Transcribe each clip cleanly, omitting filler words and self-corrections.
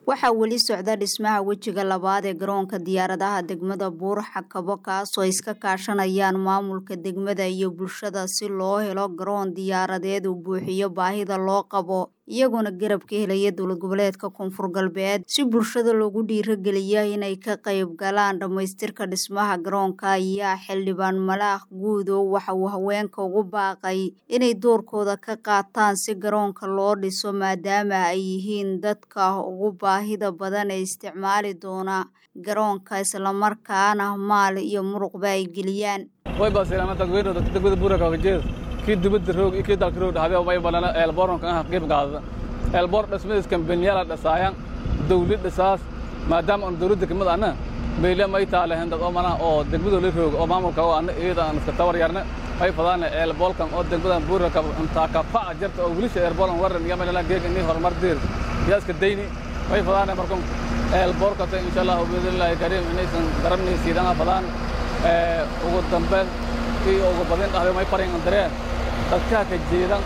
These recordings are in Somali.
Waxaa weli socda dhismaha wejiga labaad ee garoonka diyaaradaha degmada Buur Xakabo kaasoo iska kaashanayaan maamulka degmada iyo bulshada si loo helo garoon diyaaradeed uu buuxiyo baahida loo qabo iyaguna garab ka helaya dowlad goboleedka Koonfur Galbeed si bulshada loogu dhiirigeliyo inay ka qayb galaan dhamaystirka dhismaha garoonka ayaa xildhibaan Malaaq Guudo waxa uu haweenka ugu baaqay inay doorkooda ka qaataan si garoonka loo dhiso maadaama ay yihiin dadka ugu baahida badan ee isticmaali doona garoonka isla markaana maal iyo muruqba ay geliyaan way baasayna dadweynaha degmada Buur Xakabo kii dibadda roog iyo kii dalka roog dhaxday way balana eelboorka ah qeyb qaadada eelboor dhismadeed kambaniyada dhisayaan dawladda saas maadaama dawladda kamid ahna meelay may taalehan dad oo mana oo degmada la roog oo maamulka oo aan iyadaan iska tawar yarna ay fadaan eelboorkan oo degmada Buur Xakabo inta ka faa jirta oo wilisha eelboorkan waran iyo meelaha geegnii horumar dir yaaska deyni way fadaan markan eelboorka insha Allah biidillah kareem inaysan darabnay sidana fadaan ugu dambeyn iyo ugu badan dhahday may farin dareen dadka ka jeedan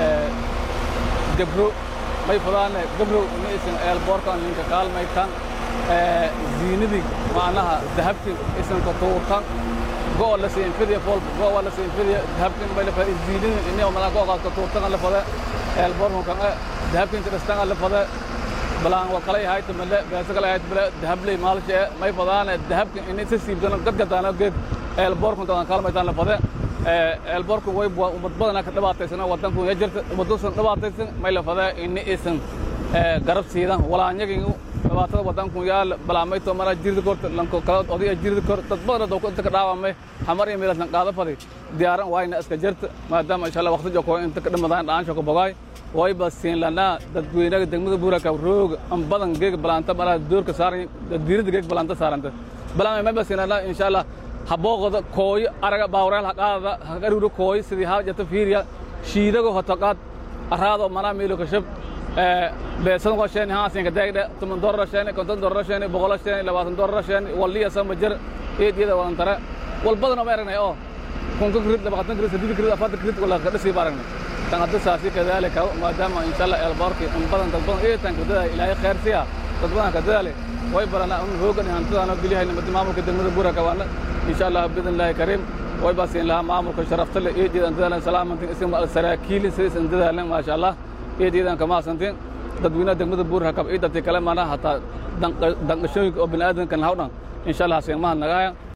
gabro may fadaan gabro inaysan eelboorkan ninka kaalmay kan ziinadi macnaha dahabki isan ka tuurtan gool la siin fidiya fool gool la siin fidiya dahabki bay la fadhiyo ziinadi inay mana gool ka tuurtan la fadhiyo eelboorkan kan dahabki inta istaan la fadhiyo balaan wa kale yahay tamale beesa kale yahay tamale dahabley maalshe may fadaan dahabki inay si siibdan gadgadana geed eelboorkan kan kaalmaytan la fadhiyo eelboorku way umad badan ka dhabaataysan wadanku ay jirto wadanku dhabaataysan may la fadaa in aysan garab siidan walaanyagii dhibaatada wadanku yaal balaamay to mara jirida korta lanko kala oday jirida korta dad badan oo inta ka dhaawamay xamar iyo meelan qaada faday diyaaran wayna iska jirta maadaama insha Allah waqti joogto inta ka dhamadaan dhaansho ka bogay way basin lana dadweynaha degmada Buur Xakabo roog am badan geeg balaanta mara doorka saaran dirida geeg balaanta saaranta balaamay may basin lana insha Allah habooqada kooy araga baawreel haqaada hagaruuro kooy sidii haajata fiiriya shiidago hotaqad araado mana meelo ka shab beesan qosheen haasin ka daagda $10 $50 $100 $20 waliya samajir eediyada waan tara wal badan oo meeranay oo kunka grid 20 grid 30 grid 40 grid wala ka dhisi baaragna tan hadda saasi kadaalika maadaama insha Allah eelboorki in badan dad badan ee tan kadada ilaahay khair siya dad badan kadaalay way barana in hoogan hantidana bilihayna maamulka degmada Buur Xakabo إن شاء الله بإذن الله كريم ويباسين لها معمر شرفت له إيدي أن تدلنا سلامة اسم السراكيل سيس أن تدلنا ما شاء الله إيدي أن كما سنتين تدوينا دمد Buur Xakabo إيدا تكلم معنا حتى دنق شوي أو بني آدم كان هونا إن شاء الله سيما نجايا